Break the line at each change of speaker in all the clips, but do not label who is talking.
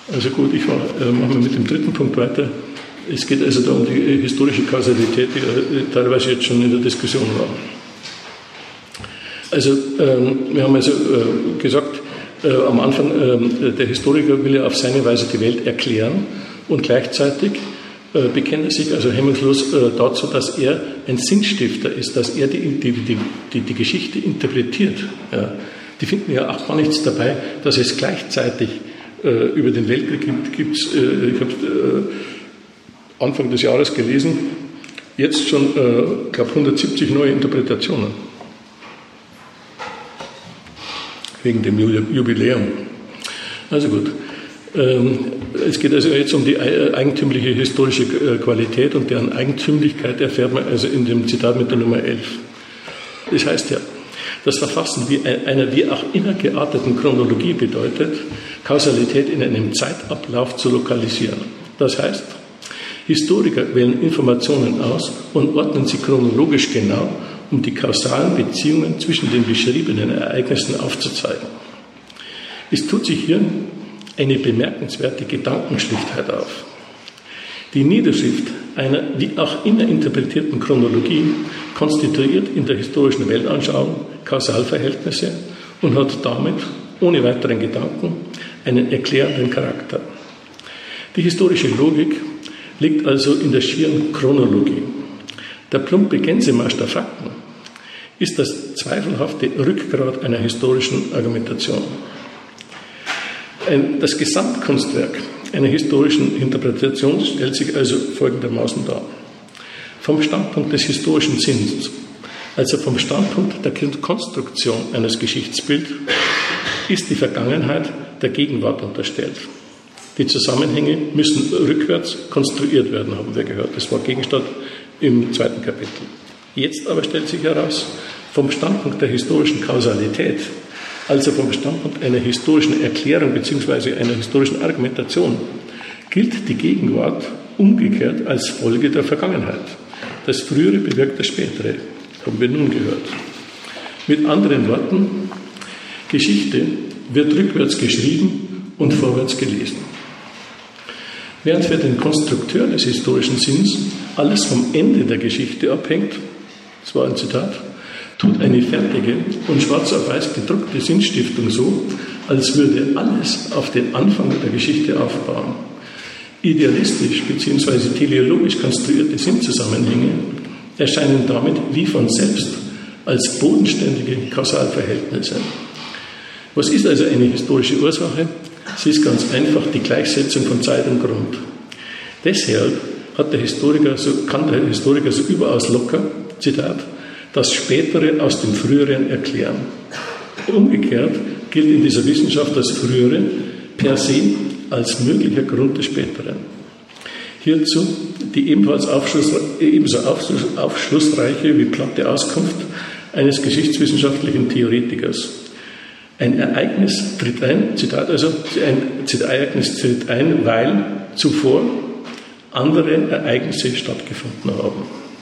Also gut, ich mache mal mit dem dritten Punkt weiter. Es geht also da um die historische Kausalität, die teilweise jetzt schon in der Diskussion war. Also wir haben also gesagt, am Anfang, der Historiker will ja auf seine Weise die Welt erklären und gleichzeitig bekennt er sich also hemmungslos dazu, dass er ein Sinnstifter ist, dass er die Geschichte interpretiert. Ja. Die finden ja auch gar nichts dabei, dass es gleichzeitig über den Weltkrieg gibt. Ich habe Anfang des Jahres gelesen, jetzt schon, glaube 170 neue Interpretationen wegen dem Jubiläum. Also gut. Es geht also jetzt um die eigentümliche historische Qualität und deren Eigentümlichkeit erfährt man also in dem Zitat mit der Nummer 11. Das heißt ja, das Verfassen einer wie auch immer gearteten Chronologie bedeutet, Kausalität in einem Zeitablauf zu lokalisieren. Das heißt, Historiker wählen Informationen aus und ordnen sie chronologisch genau, um die kausalen Beziehungen zwischen den beschriebenen Ereignissen aufzuzeigen. Es tut sich hier eine bemerkenswerte Gedankenschlichtheit auf. Die Niederschrift einer wie auch immer interpretierten Chronologie konstituiert in der historischen Weltanschauung Kausalverhältnisse und hat damit, ohne weiteren Gedanken, einen erklärenden Charakter. Die historische Logik liegt also in der schieren Chronologie. Der plumpe Gänsemarsch der Fakten ist das zweifelhafte Rückgrat einer historischen Argumentation. Das Gesamtkunstwerk einer historischen Interpretation stellt sich also folgendermaßen dar. Vom Standpunkt des historischen Sinns, also vom Standpunkt der Konstruktion eines Geschichtsbilds, ist die Vergangenheit der Gegenwart unterstellt. Die Zusammenhänge müssen rückwärts konstruiert werden, haben wir gehört. Das war Gegenstand im 2. Kapitel. Jetzt aber stellt sich heraus, vom Standpunkt der historischen Kausalität, also vom Standpunkt einer historischen Erklärung bzw. einer historischen Argumentation, gilt die Gegenwart umgekehrt als Folge der Vergangenheit. Das Frühere bewirkt das Spätere, haben wir nun gehört. Mit anderen Worten, Geschichte wird rückwärts geschrieben und vorwärts gelesen. Während für den Konstrukteur des historischen Sinns alles vom Ende der Geschichte abhängt, das war ein Zitat, tut eine fertige und schwarz auf weiß gedruckte Sinnstiftung so, als würde alles auf den Anfang der Geschichte aufbauen. Idealistisch bzw. teleologisch konstruierte Sinnzusammenhänge erscheinen damit wie von selbst als bodenständige Kausalverhältnisse. Was ist also eine historische Ursache? Sie ist ganz einfach die Gleichsetzung von Zeit und Grund. Deshalb kann der Historiker so überaus locker, Zitat, das Spätere aus dem Früheren erklären. Umgekehrt gilt in dieser Wissenschaft das Frühere per se als möglicher Grund des Späteren. Hierzu die ebenso aufschlussreiche wie platte Auskunft eines geschichtswissenschaftlichen Theoretikers. Ein Ereignis tritt ein, Zitat also, ein Ereignis tritt ein, weil zuvor andere Ereignisse stattgefunden haben.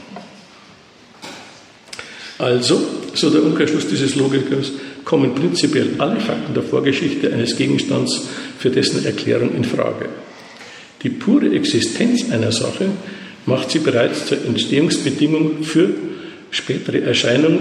Also, so der Umkehrschluss dieses Logikers, kommen prinzipiell alle Fakten der Vorgeschichte eines Gegenstands für dessen Erklärung in Frage. Die pure Existenz einer Sache macht sie bereits zur Entstehungsbedingung für spätere Erscheinungen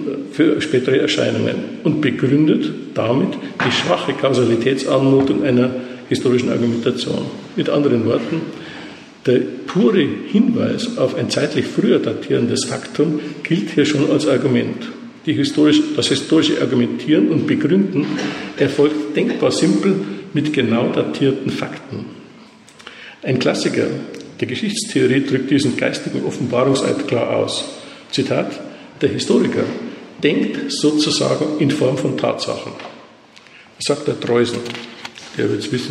und begründet damit die schwache Kausalitätsanmutung einer historischen Argumentation. Mit anderen Worten, der pure Hinweis auf ein zeitlich früher datierendes Faktum gilt hier schon als Argument. Das historische Argumentieren und Begründen erfolgt denkbar simpel mit genau datierten Fakten. Ein Klassiker der Geschichtstheorie drückt diesen geistigen Offenbarungseid klar aus. Zitat, der Historiker denkt sozusagen in Form von Tatsachen. Das sagt der Treusen, der wird es wissen.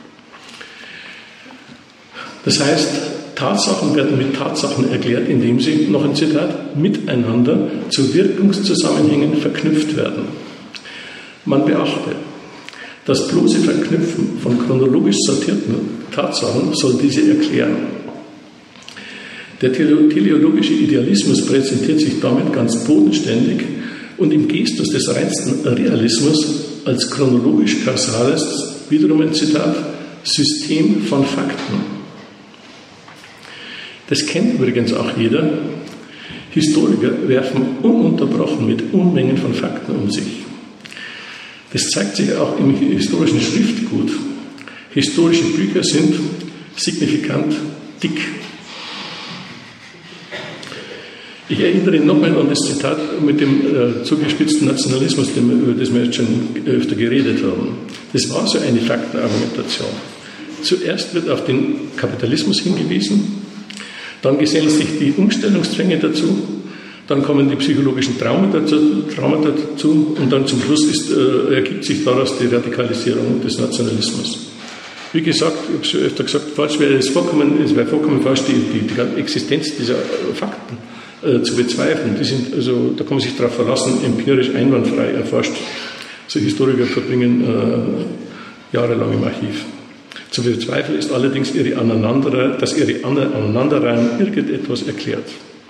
Das heißt, Tatsachen werden mit Tatsachen erklärt, indem sie, noch ein Zitat, miteinander zu Wirkungszusammenhängen verknüpft werden. Man beachte, das bloße Verknüpfen von chronologisch sortierten Tatsachen soll diese erklären. Der teleologische Idealismus präsentiert sich damit ganz bodenständig und im Gestus des reinsten Realismus als chronologisch-kausales, wiederum ein Zitat, System von Fakten. Das kennt übrigens auch jeder. Historiker werfen ununterbrochen mit Unmengen von Fakten um sich. Das zeigt sich auch im historischen Schriftgut. Historische Bücher sind signifikant dick. Ich erinnere nochmal an das Zitat mit dem zugespitzten Nationalismus, über das wir jetzt schon öfter geredet haben. Das war so eine Faktenargumentation. Zuerst wird auf den Kapitalismus hingewiesen, dann gesellen sich die Umstellungszwänge dazu, dann kommen die psychologischen Traumata dazu und dann zum Schluss ergibt sich daraus die Radikalisierung des Nationalismus. Wie gesagt, ich habe es schon öfter gesagt, es wäre vollkommen falsch, die Existenz dieser Fakten zu bezweifeln. Da kann man sich darauf verlassen, empirisch einwandfrei erforscht. So Historiker verbringen jahrelang im Archiv. Zu bezweifeln ist allerdings, dass ihre Aneinanderreihung irgendetwas erklärt.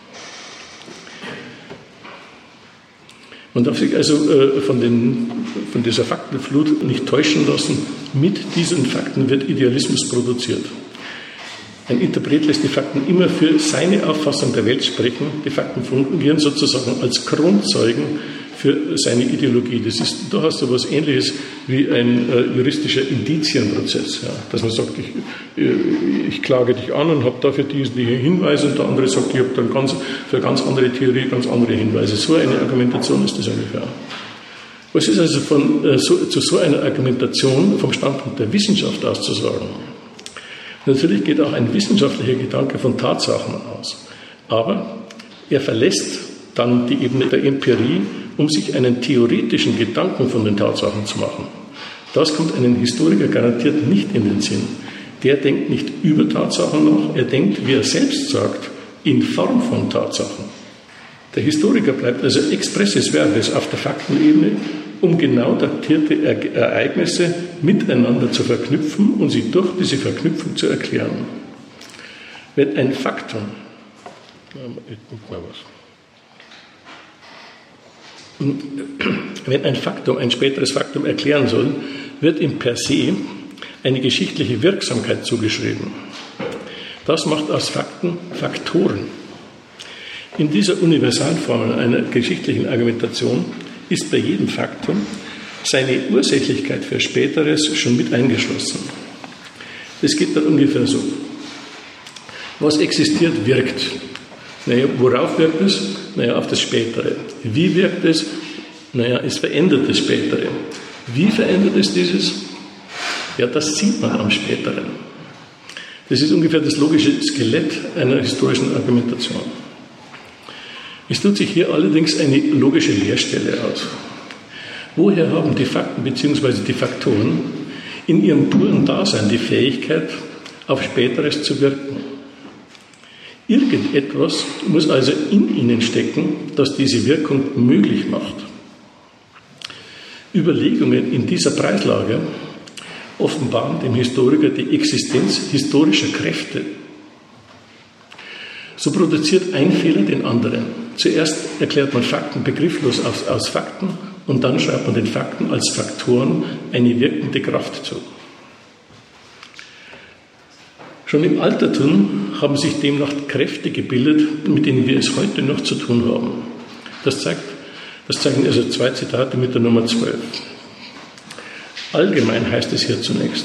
Man darf sich also von dieser Faktenflut nicht täuschen lassen. Mit diesen Fakten wird Idealismus produziert. Ein Interpret lässt die Fakten immer für seine Auffassung der Welt sprechen. Die Fakten fungieren sozusagen als Kronzeugen für seine Ideologie. Das ist durchaus so etwas Ähnliches wie ein juristischer Indizienprozess. Ja, dass man sagt, ich klage dich an und habe dafür diese Hinweise und der andere sagt, ich habe dann für eine ganz andere Theorie ganz andere Hinweise. So eine Argumentation ist das ungefähr. Was ist also zu so einer Argumentation vom Standpunkt der Wissenschaft auszusagen? Natürlich geht auch ein wissenschaftlicher Gedanke von Tatsachen aus, aber er verlässt dann die Ebene der Empirie, um sich einen theoretischen Gedanken von den Tatsachen zu machen. Das kommt einem Historiker garantiert nicht in den Sinn. Der denkt nicht über Tatsachen nach, er denkt, wie er selbst sagt, in Form von Tatsachen. Der Historiker bleibt also expressis verbis auf der Faktenebene, um genau datierte Ereignisse miteinander zu verknüpfen und sie durch diese Verknüpfung zu erklären. Wenn ein Faktum, ein späteres Faktum erklären soll, wird ihm per se eine geschichtliche Wirksamkeit zugeschrieben. Das macht aus Fakten Faktoren. In dieser Universalformel einer geschichtlichen Argumentation ist bei jedem Faktum seine Ursächlichkeit für Späteres schon mit eingeschlossen. Das geht dann ungefähr so. Was existiert, wirkt. Naja, worauf wirkt es? Naja, auf das Spätere. Wie wirkt es? Naja, es verändert das Spätere. Wie verändert es dieses? Ja, das sieht man am Späteren. Das ist ungefähr das logische Skelett einer historischen Argumentation. Es tut sich hier allerdings eine logische Leerstelle aus. Woher haben die Fakten bzw. die Faktoren in ihrem puren Dasein die Fähigkeit, auf Späteres zu wirken? Irgendetwas muss also in ihnen stecken, das diese Wirkung möglich macht. Überlegungen in dieser Preislage offenbaren dem Historiker die Existenz historischer Kräfte. So produziert ein Fehler den anderen. Zuerst erklärt man Fakten begrifflos aus Fakten und dann schreibt man den Fakten als Faktoren eine wirkende Kraft zu. Schon im Altertum haben sich demnach Kräfte gebildet, mit denen wir es heute noch zu tun haben. Das zeigen also 2 Zitate mit der Nummer 12. Allgemein heißt es hier zunächst: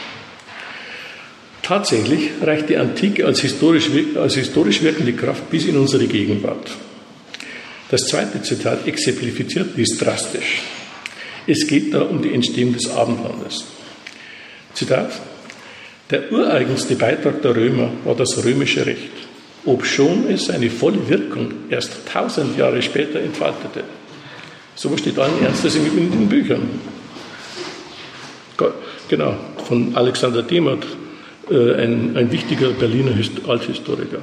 Tatsächlich reicht die Antike als historisch wirkende Kraft bis in unsere Gegenwart. Das zweite Zitat exemplifiziert dies drastisch. Es geht da um die Entstehung des Abendlandes. Zitat: Der ureigenste Beitrag der Römer war das römische Recht, obschon es seine volle Wirkung erst 1000 Jahre später entfaltete. So steht allen Ernstes in den Büchern. Genau, von Alexander Demath, ein wichtiger Berliner Althistoriker.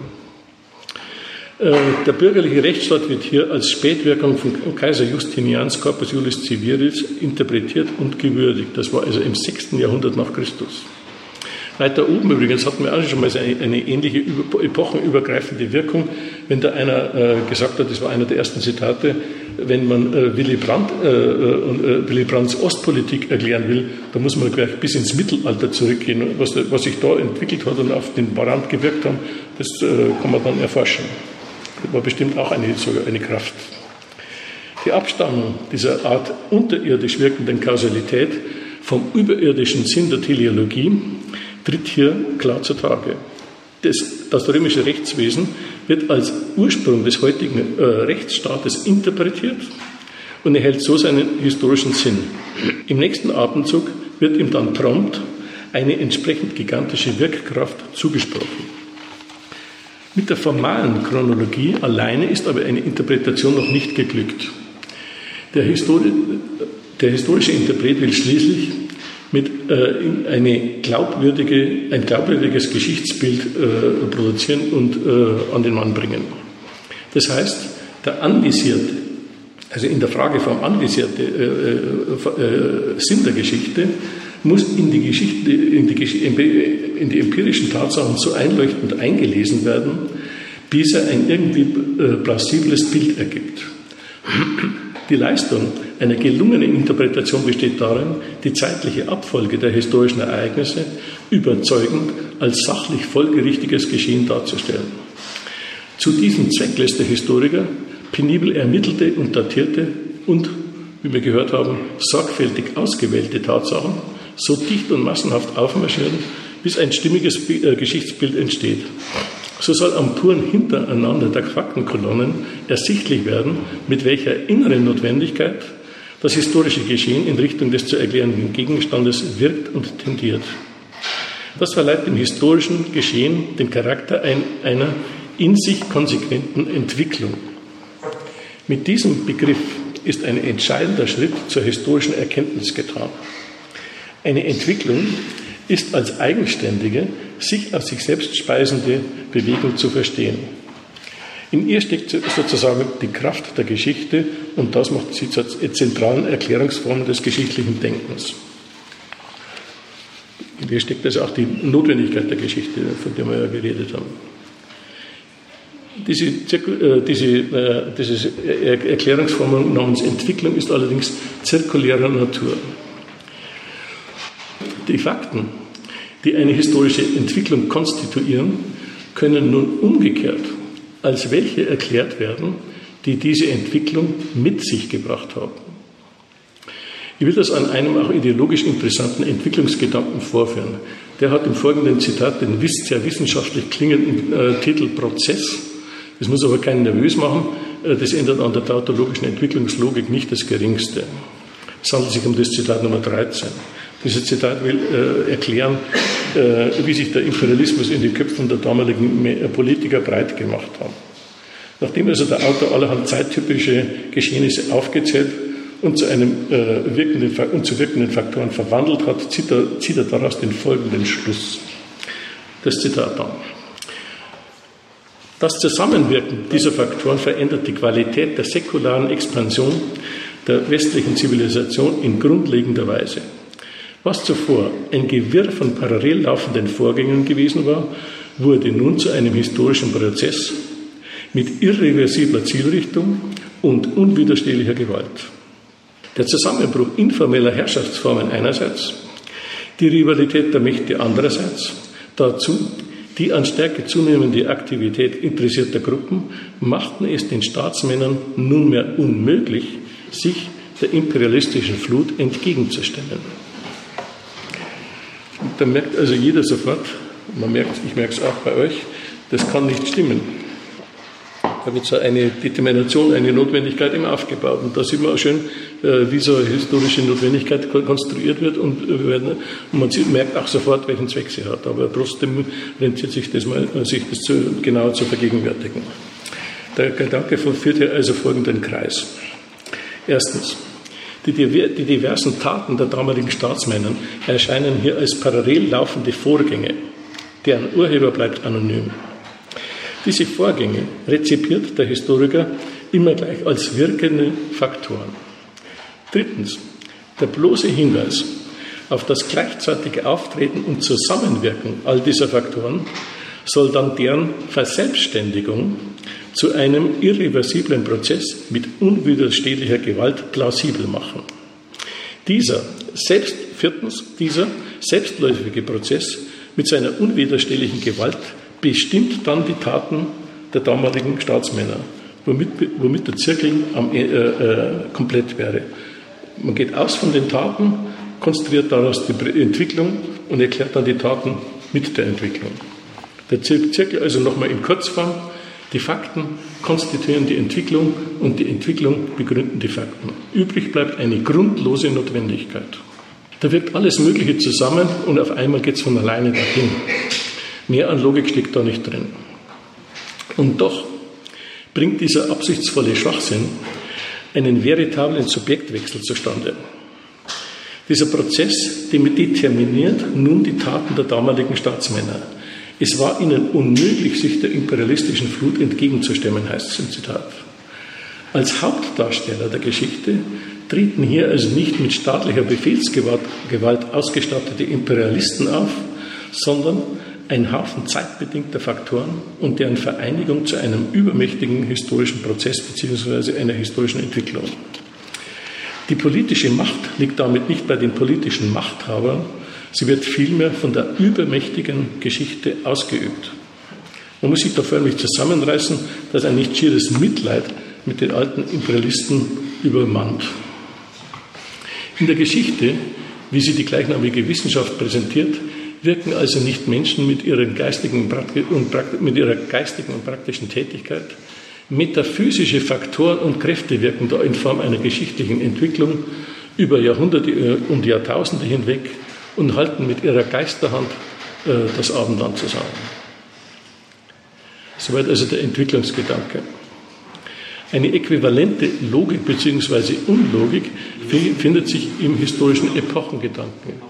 Der bürgerliche Rechtsstaat wird hier als Spätwirkung von Kaiser Justinians Corpus Iuris Civilis interpretiert und gewürdigt. Das war also im 6. Jahrhundert nach Christus. Weiter oben übrigens hatten wir auch schon mal eine ähnliche epochenübergreifende Wirkung, wenn da einer gesagt hat, das war einer der ersten Zitate, wenn man Willy Brandts Ostpolitik erklären will, da muss man gleich bis ins Mittelalter zurückgehen. Was sich da entwickelt hat und auf den Brand gewirkt hat, das kann man dann erforschen. Das war bestimmt auch sogar eine Kraft. Die Abstammung dieser Art unterirdisch wirkenden Kausalität vom überirdischen Sinn der Teleologie tritt hier klar zutage. Das römische Rechtswesen wird als Ursprung des heutigen Rechtsstaates interpretiert und erhält so seinen historischen Sinn. Im nächsten Atemzug wird ihm dann prompt eine entsprechend gigantische Wirkkraft zugesprochen. Mit der formalen Chronologie alleine ist aber eine Interpretation noch nicht geglückt. Der historische Interpret will schließlich mit ein glaubwürdiges Geschichtsbild produzieren und an den Mann bringen. Das heißt, der anvisierte, also in der Frage vom anvisierte Sinn der Geschichte muss in die empirischen Tatsachen so einleuchtend eingelesen werden, bis er ein irgendwie plausibles Bild ergibt. Die Leistung einer gelungenen Interpretation besteht darin, die zeitliche Abfolge der historischen Ereignisse überzeugend als sachlich folgerichtiges Geschehen darzustellen. Zu diesem Zweck lässt der Historiker penibel ermittelte und datierte und, wie wir gehört haben, sorgfältig ausgewählte Tatsachen so dicht und massenhaft aufmarschieren, bis ein stimmiges Geschichtsbild entsteht. So soll am puren Hintereinander der Faktenkolonnen ersichtlich werden, mit welcher inneren Notwendigkeit das historische Geschehen in Richtung des zu erklärenden Gegenstandes wirkt und tendiert. Das verleiht dem historischen Geschehen den Charakter einer in sich konsequenten Entwicklung. Mit diesem Begriff ist ein entscheidender Schritt zur historischen Erkenntnis getan. Eine Entwicklung ist als eigenständige, sich aus sich selbst speisende Bewegung zu verstehen. In ihr steckt sozusagen die Kraft der Geschichte und das macht sie zur zentralen Erklärungsform des geschichtlichen Denkens. In ihr steckt also auch die Notwendigkeit der Geschichte, von der wir ja geredet haben. Diese Erklärungsform namens Entwicklung ist allerdings zirkulärer Natur. Die Fakten, die eine historische Entwicklung konstituieren, können nun umgekehrt als welche erklärt werden, die diese Entwicklung mit sich gebracht haben. Ich will das an einem auch ideologisch interessanten Entwicklungsgedanken vorführen. Der hat im folgenden Zitat den sehr wissenschaftlich klingenden Titel Prozess. Das muss aber keinen nervös machen. Das ändert an der tautologischen Entwicklungslogik nicht das Geringste. Es handelt sich um das Zitat Nummer 13. Dieses Zitat will erklären, wie sich der Imperialismus in den Köpfen der damaligen Politiker breit gemacht hat. Nachdem also der Autor allerhand zeittypische Geschehnisse aufgezählt und zu wirkenden Faktoren verwandelt hat, zieht er daraus den folgenden Schluss. Das Zitat dann. Das Zusammenwirken dieser Faktoren verändert die Qualität der säkularen Expansion der westlichen Zivilisation in grundlegender Weise. Was zuvor ein Gewirr von parallel laufenden Vorgängen gewesen war, wurde nun zu einem historischen Prozess mit irreversibler Zielrichtung und unwiderstehlicher Gewalt. Der Zusammenbruch informeller Herrschaftsformen einerseits, die Rivalität der Mächte andererseits, dazu die an Stärke zunehmende Aktivität interessierter Gruppen machten es den Staatsmännern nunmehr unmöglich, sich der imperialistischen Flut entgegenzustellen. Da merkt also jeder sofort, ich merke es auch bei euch, das kann nicht stimmen. Da wird so eine Determination, eine Notwendigkeit immer aufgebaut. Und da sieht man auch schön, wie so eine historische Notwendigkeit konstruiert wird und man merkt auch sofort, welchen Zweck sie hat. Aber trotzdem rentiert sich das mal, sich das genauer zu vergegenwärtigen. Der Gedanke führt hier also folgenden Kreis. Erstens. Die diversen Taten der damaligen Staatsmänner erscheinen hier als parallel laufende Vorgänge, deren Urheber bleibt anonym. Diese Vorgänge rezipiert der Historiker immer gleich als wirkende Faktoren. Drittens, der bloße Hinweis auf das gleichzeitige Auftreten und Zusammenwirken all dieser Faktoren soll dann deren Verselbstständigung zu einem irreversiblen Prozess mit unwiderstehlicher Gewalt plausibel machen. Dieser selbstläufige Prozess mit seiner unwiderstehlichen Gewalt bestimmt dann die Taten der damaligen Staatsmänner, womit der Zirkel komplett wäre. Man geht aus von den Taten, konstruiert daraus die Entwicklung und erklärt dann die Taten mit der Entwicklung. Der Zirkel also nochmal in Kurzform: die Fakten konstituieren die Entwicklung und die Entwicklung begründen die Fakten. Übrig bleibt eine grundlose Notwendigkeit. Da wirkt alles Mögliche zusammen und auf einmal geht es von alleine dahin. Mehr an Logik steckt da nicht drin. Und doch bringt dieser absichtsvolle Schwachsinn einen veritablen Subjektwechsel zustande. Dieser Prozess determiniert nun die Taten der damaligen Staatsmänner. Es war ihnen unmöglich, sich der imperialistischen Flut entgegenzustemmen, heißt es im Zitat. Als Hauptdarsteller der Geschichte treten hier also nicht mit staatlicher Befehlsgewalt ausgestattete Imperialisten auf, sondern ein Haufen zeitbedingter Faktoren und deren Vereinigung zu einem übermächtigen historischen Prozess bzw. einer historischen Entwicklung. Die politische Macht liegt damit nicht bei den politischen Machthabern, sie wird vielmehr von der übermächtigen Geschichte ausgeübt. Man muss sich da förmlich zusammenreißen, dass ein nicht schieres Mitleid mit den alten Imperialisten übermannt. In der Geschichte, wie sie die gleichnamige Wissenschaft präsentiert, wirken also nicht Menschen mit ihrer geistigen und praktischen Tätigkeit. Metaphysische Faktoren und Kräfte wirken da in Form einer geschichtlichen Entwicklung über Jahrhunderte und Jahrtausende hinweg und halten mit ihrer Geisterhand das Abendland zusammen. Soweit also der Entwicklungsgedanke. Eine äquivalente Logik bzw. Unlogik findet sich im historischen Epochengedanken.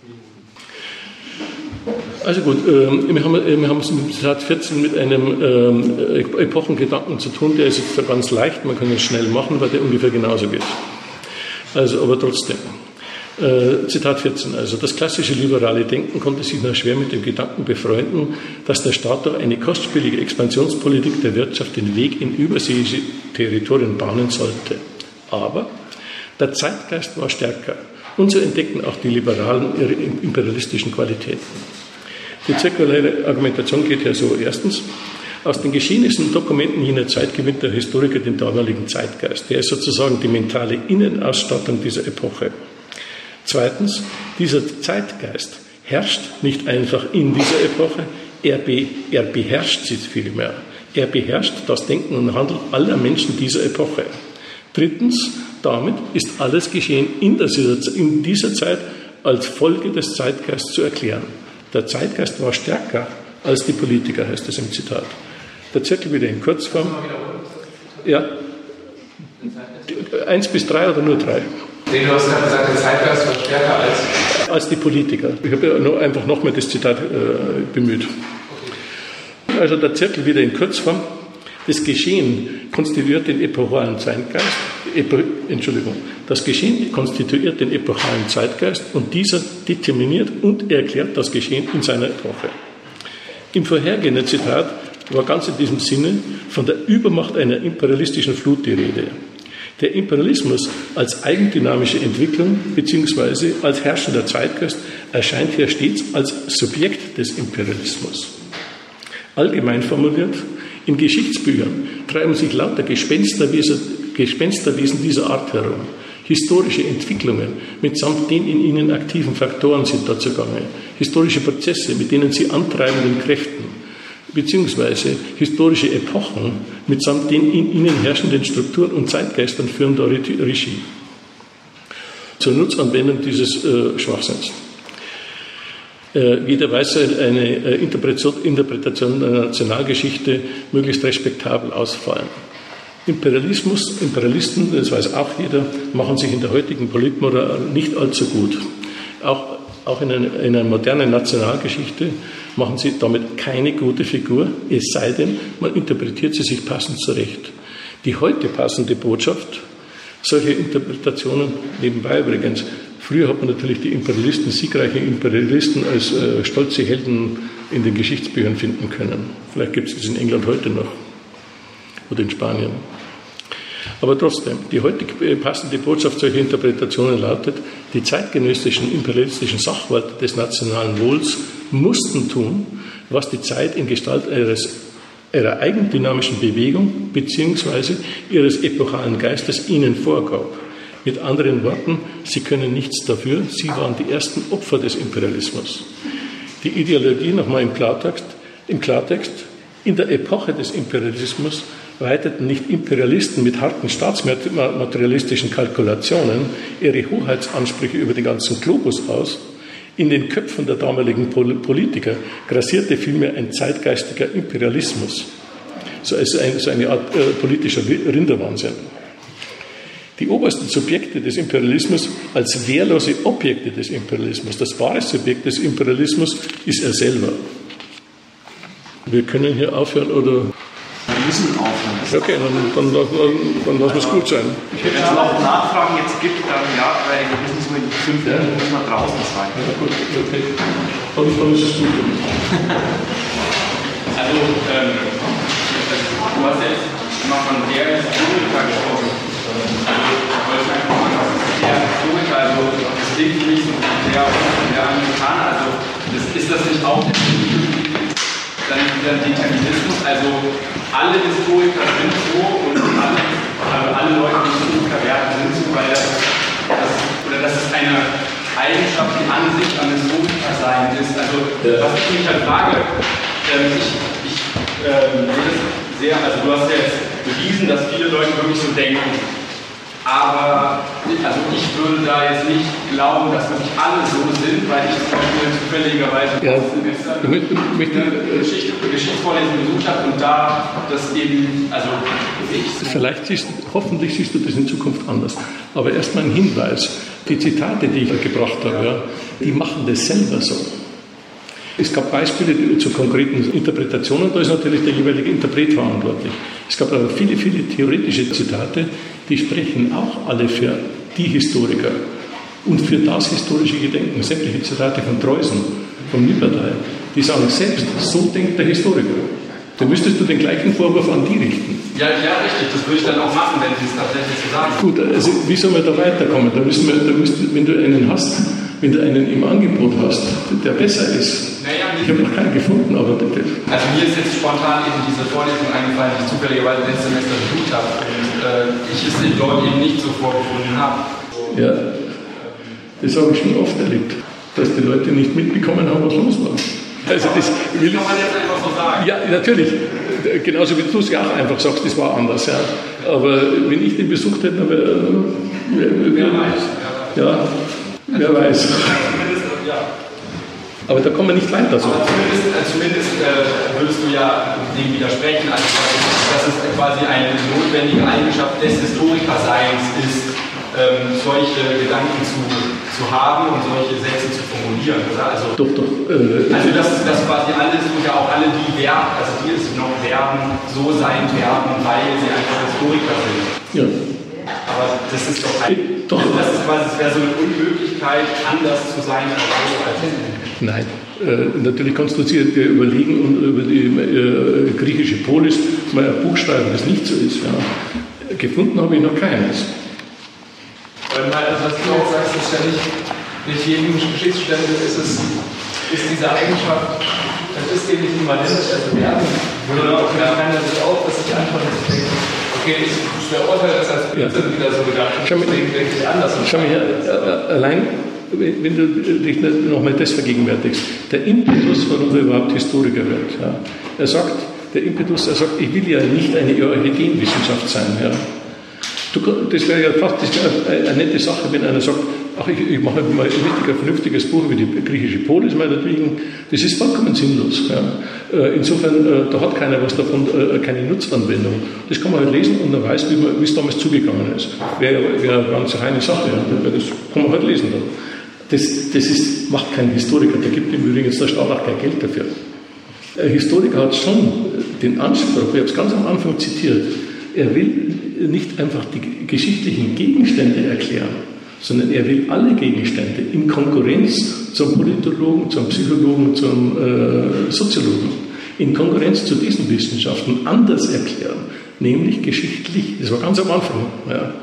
Also gut, wir haben es im Zitat 14 mit einem Epochengedanken zu tun, der ist jetzt ganz leicht, man kann es schnell machen, weil der ungefähr genauso geht. Also, aber trotzdem. Zitat 14, also das klassische liberale Denken konnte sich nur schwer mit dem Gedanken befreunden, dass der Staat durch eine kostspielige Expansionspolitik der Wirtschaft den Weg in überseeische Territorien bahnen sollte. Aber der Zeitgeist war stärker und so entdeckten auch die Liberalen ihre imperialistischen Qualitäten. Die zirkuläre Argumentation geht ja so: Erstens, aus den Geschehnissen und Dokumenten jener Zeit gewinnt der Historiker den damaligen Zeitgeist. Der ist sozusagen die mentale Innenausstattung dieser Epoche. Zweitens, dieser Zeitgeist herrscht nicht einfach in dieser Epoche, er beherrscht sie vielmehr. Er beherrscht das Denken und Handeln aller Menschen dieser Epoche. Drittens, damit ist alles Geschehen in dieser Zeit als Folge des Zeitgeists zu erklären. Der Zeitgeist war stärker als die Politiker, heißt es im Zitat. Der Zirkel wieder in Kurzform. Ja. 1 bis 3 oder nur 3?
Nee, du hast gerade gesagt, der Zeitgeist war stärker
als die Politiker. Ich habe ja einfach nochmal das Zitat bemüht. Also der Zirkel wieder in Kurzform. Das Geschehen konstituiert den epochalen Zeitgeist. Das Geschehen konstituiert den epochalen Zeitgeist und dieser determiniert und erklärt das Geschehen in seiner Epoche. Im vorhergehenden Zitat war ganz in diesem Sinne von der Übermacht einer imperialistischen Flut die Rede. Der Imperialismus als eigendynamische Entwicklung bzw. als herrschender Zeitgeist erscheint hier stets als Subjekt des Imperialismus. Allgemein formuliert, in Geschichtsbüchern treiben sich lauter Gespensterwesen dieser Art herum. Historische Entwicklungen mitsamt den in ihnen aktiven Faktoren sind da zugange. Historische Prozesse mit denen sie antreibenden Kräften, beziehungsweise historische Epochen mitsamt den in ihnen herrschenden Strukturen und Zeitgeistern führen da Regie. Zur Nutzanwendung dieses Schwachsinns. Jeder weiß, eine Interpretation der Nationalgeschichte möglichst respektabel ausfallen. Imperialisten, das weiß auch jeder, machen sich in der heutigen Politmoral nicht allzu gut. Auch in einer modernen Nationalgeschichte machen sie damit keine gute Figur, es sei denn, man interpretiert sie sich passend zurecht. Die heute passende Botschaft, solche Interpretationen nebenbei übrigens, früher hat man natürlich die Imperialisten, siegreiche Imperialisten als stolze Helden in den Geschichtsbüchern finden können. Vielleicht gibt es das in England heute noch. oder in Spanien. Aber trotzdem, die heutige passende Botschaft solcher Interpretationen lautet, die zeitgenössischen imperialistischen Sachwalter des nationalen Wohls mussten tun, was die Zeit in Gestalt ihrer eigendynamischen Bewegung bzw. ihres epochalen Geistes ihnen vorgab. Mit anderen Worten, sie können nichts dafür, sie waren die ersten Opfer des Imperialismus. Die Ideologie, nochmal im Klartext, in der Epoche des Imperialismus weiteten nicht Imperialisten mit harten staatsmaterialistischen Kalkulationen ihre Hoheitsansprüche über den ganzen Globus aus. In den Köpfen der damaligen Politiker grassierte vielmehr ein zeitgeistiger Imperialismus, so eine Art politischer Rinderwahnsinn. Die obersten Subjekte des Imperialismus als wehrlose Objekte des Imperialismus. Das wahre Subjekt des Imperialismus ist er selber. Wir können hier aufhören, oder? Okay, dann lassen wir es gut sein.
Wenn es noch Nachfragen jetzt gibt, dann ja, weil wir müssen so in 5 Minuten muss man draußen sein.
Ja, gut, okay. Dann ist es gut.
Also, du hast jetzt mal von der Historiker gesprochen. Also, ich wollte einfach mal, was ist der Historiker? Also, das klingt für mich so der Amerikaner. Also, ist das nicht auch dann wieder Determinismus? Also, alle Historiker sind so und alle Leute, die Historiker werden, sind so, weil das ist eine Eigenschaft, die an sich am Historiker sein ist. Also, was ich mich halt frage, ich sehe das sehr, also du hast ja jetzt bewiesen, dass viele Leute wirklich so denken. Aber also ich würde da jetzt nicht glauben, dass wirklich alle so sind, weil ich zum Beispiel zufälligerweise Geschichtsvorlesung besucht habe und da das eben, also
hoffentlich siehst du das in Zukunft anders. Aber erstmal ein Hinweis, die Zitate, die ich gebracht habe, ja, die machen das selber so. Es gab Beispiele zu konkreten Interpretationen, da ist natürlich der jeweilige Interpret verantwortlich. Es gab aber viele, viele theoretische Zitate, die sprechen auch alle für die Historiker und für das historische Gedenken. Sämtliche Zitate von Treusen, von Nipperdey, die sagen selbst, so denkt der Historiker. Dann müsstest du den gleichen Vorwurf an die richten.
Ja, richtig, das würde ich dann auch machen, wenn sie es tatsächlich so sagen.
Gut, also wie soll man da weiterkommen? Wenn du einen hast, wenn du einen im Angebot hast, der besser ist.
Naja,
ich habe noch keinen gefunden, aber bitte.
Also mir ist jetzt spontan eben diese Vorlesung eingefallen, die ich zufälligerweise letztes Semester besucht habe und ich es dort eben nicht so vorgefunden habe.
Ja, das habe ich schon oft erlebt, dass die Leute nicht mitbekommen haben, was los war. Also das kann man jetzt einfach so sagen. Ja, natürlich. Genauso wie du es ja auch einfach sagst, das war anders. Ja. Aber wenn ich den besucht hätte, dann wer weiß. Ja, wer weiß. Aber da kommen wir nicht weiter. So.
Aber zumindest würdest du ja dem widersprechen, also dass es quasi eine notwendige Eigenschaft des Historikerseins ist, solche Gedanken zu haben und solche Sätze zu formulieren, oder? Also,
doch.
Also dass quasi alle ja auch alle die werden, also die es noch werden, so sein werden, weil sie einfach Historiker sind.
Ja.
Aber das ist doch das ist quasi, es wäre so eine Unmöglichkeit, anders zu sein als so.
Nein. Natürlich kannst du dir überlegen und über die griechische Polis mal ein Buch schreiben, das nicht so ist. Ja. Gefunden habe ich noch keines.
Also was du jetzt sagst, ist ja nicht jedem Geschichtsständnis ist diese Eigenschaft, das ist dem nicht immanent, also werden würde auch keiner sich auf, dass ich einfach nicht denke, okay, ich verurteile das als Blödsinn wieder so gedacht, deswegen denke ich anders.
Schau mal her, allein, wenn du dich nochmal das vergegenwärtigst, der Impetus, warum er überhaupt Historiker wird, ja, er sagt, ich will ja nicht eine Orchideenwissenschaft sein, ja. Das wäre ja fast eine nette Sache, wenn einer sagt, ach, ich mache mal ein richtig vernünftiges Buch über die griechische Polis, meinetwegen. Das ist vollkommen sinnlos. Ja. Insofern, da hat keiner was davon, keine Nutzanwendung. Das kann man halt lesen und dann weiß, wie es damals zugegangen ist. Wäre eine ganz reine Sache. Ja. Das kann man halt lesen dann. Das macht kein Historiker, der gibt im Übrigen der Staat auch kein Geld dafür. Ein Historiker hat schon den Anspruch, ich habe es ganz am Anfang zitiert, er will nicht einfach die geschichtlichen Gegenstände erklären, sondern er will alle Gegenstände in Konkurrenz zum Politologen, zum Psychologen, zum Soziologen, in Konkurrenz zu diesen Wissenschaften anders erklären, nämlich geschichtlich, das war ganz am Anfang. Ja.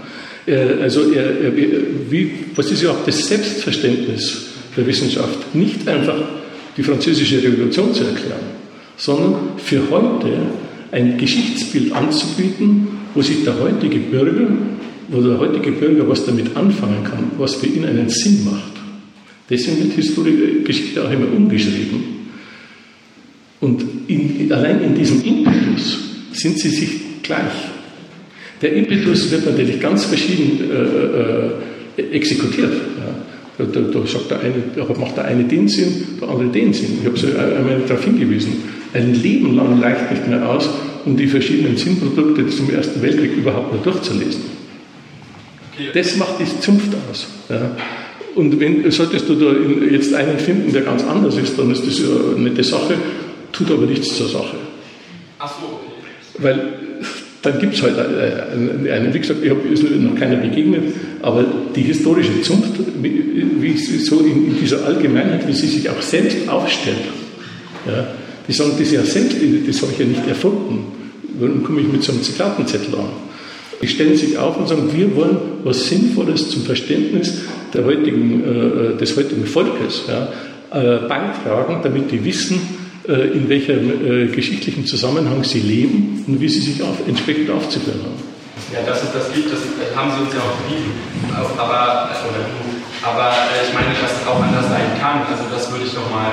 Was ist überhaupt das Selbstverständnis der Wissenschaft? Nicht einfach die französische Revolution zu erklären, sondern für heute ein Geschichtsbild anzubieten, wo sich der heutige Bürger was damit anfangen kann, was für ihn einen Sinn macht. Deswegen wird Geschichte auch immer umgeschrieben. Und allein in diesem Impetus sind sie sich gleich. Der Impetus wird natürlich ganz verschieden exekutiert. Ja. Da macht der eine den Sinn, der andere den Sinn. Ich habe so einmal darauf hingewiesen. Ein Leben lang reicht nicht mehr aus, um die verschiedenen Sinnprodukte zum Ersten Weltkrieg überhaupt nur durchzulesen. Das macht die Zunft aus. Ja. Und solltest du da jetzt einen finden, der ganz anders ist, dann ist das ja eine nette Sache, tut aber nichts zur Sache.
Ach so, okay.
Weil dann gibt es halt einen, wie gesagt, ist noch keiner begegnet, aber die historische Zunft, wie sie so in dieser Allgemeinheit, wie sie sich auch selbst aufstellt, ja, die sagen, das ist ja selbst, das habe ich ja nicht erfunden. Warum komme ich mit so einem Zitatenzettel an? Die stellen sich auf und sagen, wir wollen was Sinnvolles zum Verständnis des heutigen Volkes beitragen, damit die wissen, in welchem geschichtlichen Zusammenhang sie leben und wie sie sich entsprechend aufzuführen haben.
Ja, dass es das gibt, das haben Sie uns ja auch gegeben. Aber ich meine, dass es auch anders sein kann. Also das würde ich doch mal...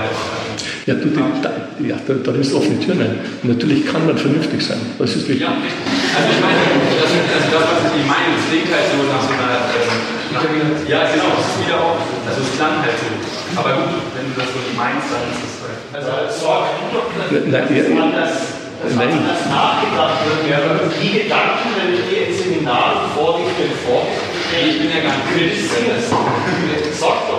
da ist offene Tür rein. Und natürlich kann man vernünftig sein. Das ist wichtig. Ja, also ich meine, das, was ich meine, das klingt halt so nach so einer... ja, genau, das ist wieder auch... Also es klang halt so. Aber gut, wenn du das so nicht meinst, dann ist es halt...
Also sorgt du doch, dass das nachgedacht wird. Wir haben die Gedanken, wenn ich dir in Seminaren vorlese,
ich bin ja gar nicht
kritisierst. Sag doch.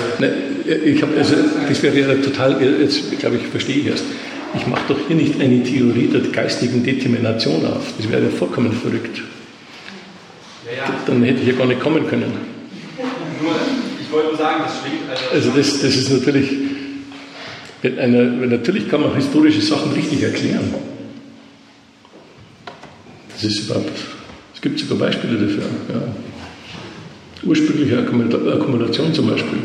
Das wäre ja total, jetzt glaube ich, verstehe ich erst. Ich mache doch hier nicht eine Theorie der geistigen Determination auf. Das wäre ja vollkommen verrückt. Ja. Dann hätte ich ja gar nicht kommen können.
Ich wollte nur sagen, das schwingt.
Also das ist natürlich, natürlich kann man historische Sachen richtig erklären. Es gibt sogar Beispiele dafür. Ja. Ursprüngliche Akkumulation zum Beispiel.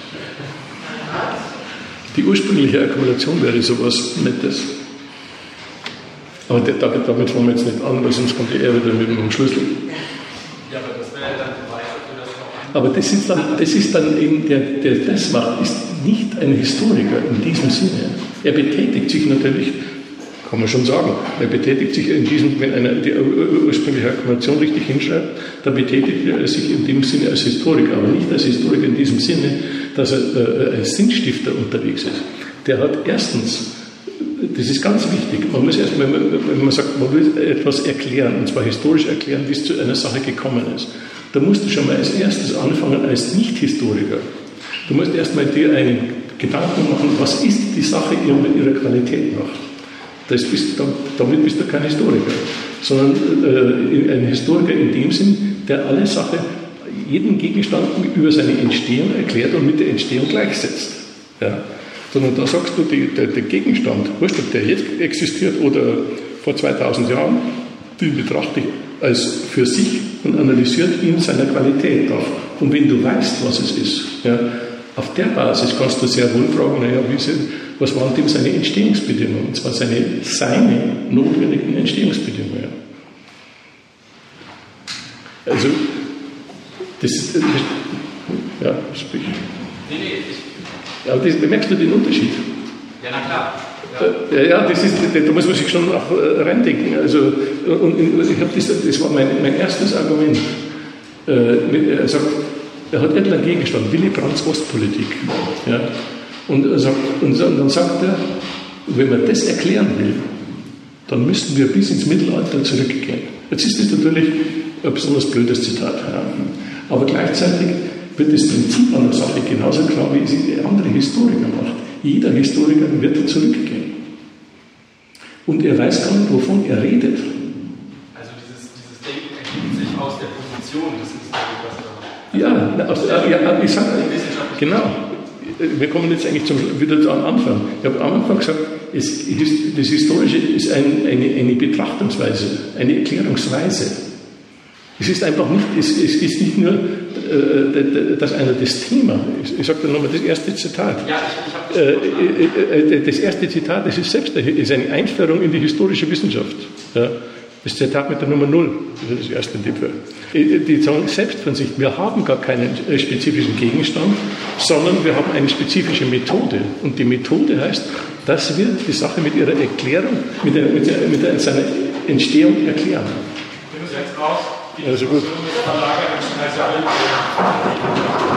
Die ursprüngliche Akkumulation wäre sowas Nettes. Aber damit fangen wir jetzt nicht an, weil sonst kommt die wieder mit dem Schlüssel.
Ja, aber das wäre dann Beweis, ob wir das auch
Aber das ist dann eben, der das macht, ist nicht ein Historiker in diesem Sinne. Er betätigt sich natürlich, kann man schon sagen, er betätigt sich in diesem, wenn einer die ursprüngliche Akkumulation richtig hinschreibt, dann betätigt er sich in dem Sinne als Historiker, aber nicht als Historiker in diesem Sinne, dass er als Sinnstifter unterwegs ist. Der hat erstens, das ist ganz wichtig, man muss erstmal, wenn man sagt, man will etwas erklären, und zwar historisch erklären, wie es zu einer Sache gekommen ist, da musst du schon mal als erstes anfangen als Nicht-Historiker. Du musst erstmal dir einen Gedanken machen, was ist die Sache ihrer Qualität nach. Damit bist du kein Historiker, sondern ein Historiker in dem Sinn, der alle Sache, jeden Gegenstand über seine Entstehung erklärt und mit der Entstehung gleichsetzt. Ja. Sondern da sagst du, der Gegenstand, wurscht, ob der jetzt existiert oder vor 2000 Jahren, den betrachte ich als für sich und analysiert ihn seiner Qualität nach. Und wenn du weißt, was es ist, ja, auf der Basis kannst du sehr wohl fragen, was waren dem seine Entstehungsbedingungen? Und zwar seine notwendigen Entstehungsbedingungen. Also, das ist, ja, sprich. Aber bemerkst du den Unterschied?
Ja, na klar.
Ja, da muss man sich schon auch reindenken. Also, das war mein erstes Argument. Er sagt, er hat einen Gegenstand, Willy Brandts Ostpolitik. Ja? Und dann sagt er, wenn man das erklären will, dann müssten wir bis ins Mittelalter zurückgehen. Jetzt ist das natürlich ein besonders blödes Zitat. Ja? Aber gleichzeitig wird das Prinzip an der Sache genauso klar, wie es der andere Historiker macht. Jeder Historiker wird zurückgehen. Und er weiß gar nicht, wovon er redet.
Also dieses Denken ergibt sich aus der Position des Historikers.
Ja, ich sage, genau. wir kommen jetzt eigentlich wieder am Anfang. Ich habe am Anfang gesagt, das Historische ist eine Betrachtungsweise, eine Erklärungsweise. Es ist einfach nicht, es ist nicht nur das eine das Thema. Ich sage dann nochmal das erste Zitat.
Ja, ich habe
das erste Zitat, das ist selbst ist eine Einführung in die historische Wissenschaft. Ja. Das Zitat mit der Nummer 0, das ist das erste in dem Fall. Die sagen selbst von sich, wir haben gar keinen spezifischen Gegenstand, sondern wir haben eine spezifische Methode. Und die Methode heißt, dass wir die Sache mit ihrer Erklärung, mit seiner Entstehung erklären.
Wir müssen jetzt raus.
Also gut.
Verlagern,